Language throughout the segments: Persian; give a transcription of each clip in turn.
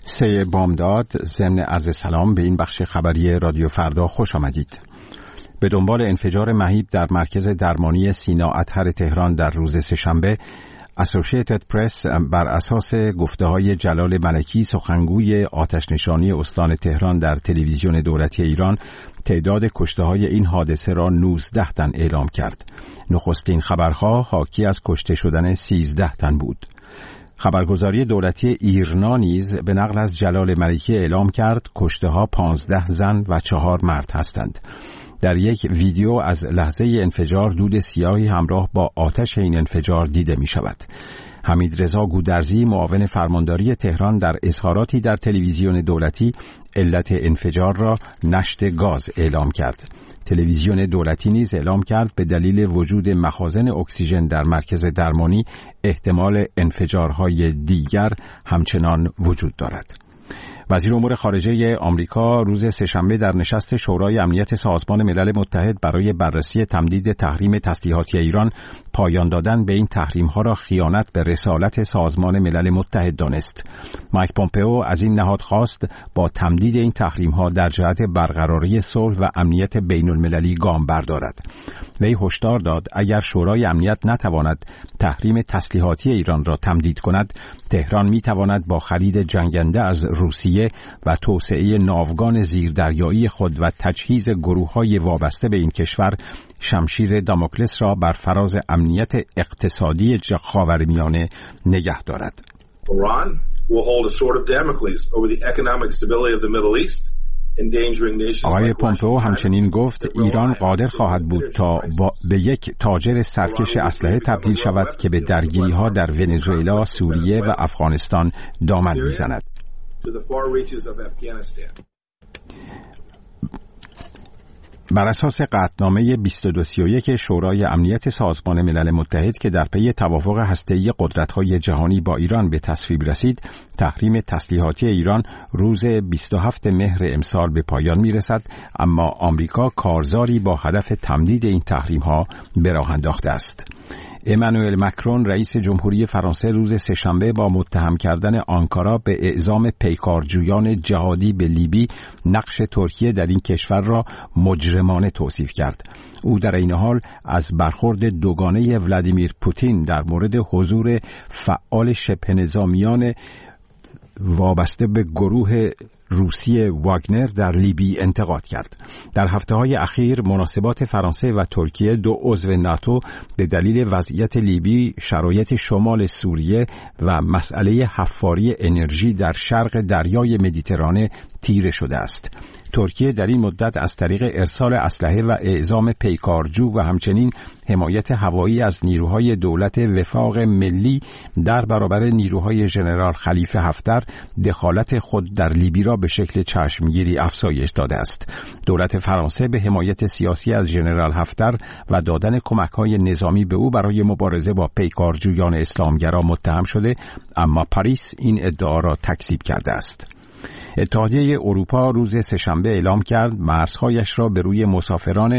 3 بامداد. ضمن عرض سلام به این بخش خبری رادیو فردا خوش آمدید. به دنبال انفجار مهیب در مرکز درمانی سینا اطهر تهران در روز سه‌شنبه، اسوسییتد پرس بر اساس گفته‌های جلال ملکی، سخنگوی آتش‌نشانی استان تهران در تلویزیون دولتی ایران، تعداد کشته‌های این حادثه را 19 تن اعلام کرد. نخستین خبرها حاکی از کشته شدن 13 تن بود. خبرگزاری دولتی ایرنا نیز به نقل از جلال ملکی اعلام کرد کشته‌ها 15 زن و 4 مرد هستند. در یک ویدیو از لحظه انفجار دود سیاهی همراه با آتش این انفجار دیده می شود. حمیدرضا گودرزی، معاون فرمانداری تهران، در اظهاراتی در تلویزیون دولتی علت انفجار را نشت گاز اعلام کرد. تلویزیون دولتی نیز اعلام کرد به دلیل وجود مخازن اکسیژن در مرکز درمانی احتمال انفجارهای دیگر همچنان وجود دارد. وزیر امور خارجه آمریکا روز سه‌شنبه در نشست شورای امنیت سازمان ملل متحد برای بررسی تمدید تحریم تسلیحاتی ایران پایان دادن به این تحریم‌ها را خیانت به رسالت سازمان ملل متحد دانست. مایک پومپئو از این نهاد خواست با تمدید این تحریم‌ها در جهت برقراری صلح و امنیت بین‌المللی گام بردارد. وی هشدار داد اگر شورای امنیت نتواند تحریم تسلیحاتی ایران را تمدید کند، تهران می‌تواند با خرید جنگنده از روسیه و توسعه ناوگان زیردریایی خود و تجهیز گروه‌های وابسته به این کشور شمشیر داموکلس را بر فراز امنیت اقتصادی خاورمیانه نگه دارد. Iran will hold a sword of Damocles over the economic stability of the Middle East. آقای پومپئو همچنین گفت ایران قادر خواهد بود تا به یک تاجر سرکش اسلحه تبدیل شود که به درگیری‌ها در ونزوئلا، سوریه و افغانستان دامن می‌زند. بر اساس قطعنامه 2231 شورای امنیت سازمان ملل متحد که در پی توافق هسته‌ای قدرت‌های جهانی با ایران به تصویب رسید، تحریم تسلیحاتی ایران روز 27 مهر امسال به پایان می‌رسد، اما آمریکا کارزاری با هدف تمدید این تحریم‌ها به راه انداخته است. امانوئل مکرون رئیس جمهوری فرانسه روز سه‌شنبه با متهم کردن آنکارا به اعزام پیکارجویان جهادی به لیبی نقش ترکیه در این کشور را مجرمانه توصیف کرد. او در این حال از برخورد دوگانه ولادیمیر پوتین در مورد حضور فعال شبه نظامیان وابسته به گروه روسیه واگنر در لیبی انتقاد کرد. در هفته‌های اخیر مناسبات فرانسه و ترکیه، دو عضو ناتو، به دلیل وضعیت لیبی، شرایط شمال سوریه و مسئله حفاری انرژی در شرق دریای مدیترانه تیره شده است. ترکیه در این مدت از طریق ارسال اسلحه و اعزام پیکارجو و همچنین حمایت هوایی از نیروهای دولت وفاق ملی در برابر نیروهای ژنرال خلیفه حفتر دخالت خود در لیبی را به شکل چشمگیری افزایش داده است. دولت فرانسه به حمایت سیاسی از ژنرال حفتر و دادن کمک‌های نظامی به او برای مبارزه با پیکارجویان اسلامگرا متهم شده، اما پاریس این ادعا را تکذیب کرده است. اتحادیه اروپا روز سه‌شنبه اعلام کرد مرزهایش را به روی مسافران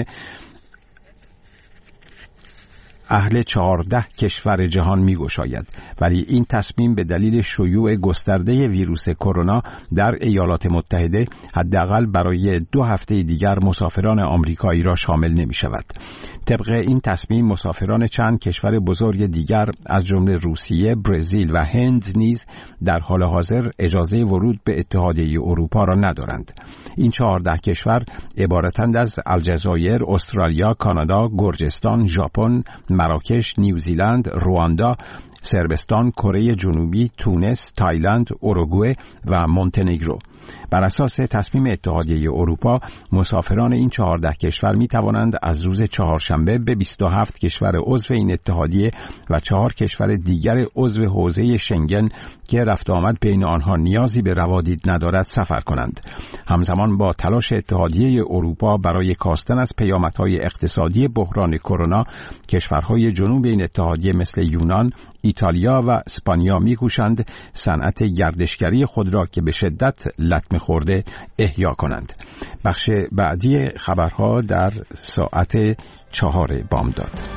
اهل 14 کشور جهان می‌گشاید، ولی این تصمیم به دلیل شیوع گسترده ویروس کرونا در ایالات متحده حداقل برای 2 هفته دیگر مسافران آمریکایی را شامل نمی‌شود. طبق این تصمیم مسافران چند کشور بزرگ دیگر از جمله روسیه، برزیل و هند نیز در حال حاضر اجازه ورود به اتحادیه اروپا را ندارند. این 14 کشور عبارتند از الجزایر، استرالیا، کانادا، گرجستان، ژاپن، مراکش، نیوزیلند، رواندا، صربستان، کره جنوبی، تونس، تایلند، اوروگوئه و مونتنگرو. بر اساس تصمیم اتحادیه اروپا، مسافران این 14 کشور می توانند از روز چهارشنبه به 27 کشور عضو این اتحادیه و 4 کشور دیگر عضو حوزه شنگن که رفت آمد بین آنها نیازی به روادید ندارد سفر کنند. همزمان با تلاش اتحادیه اروپا برای کاستن از پیامدهای اقتصادی بحران کرونا، کشورهای جنوب این اتحادیه مثل یونان، ایتالیا و اسپانیا می‌کوشند صنعت گردشگری خود را که به شدت لطمه خورده احیا کنند. بخش بعدی خبرها در ساعت 4 بامداد.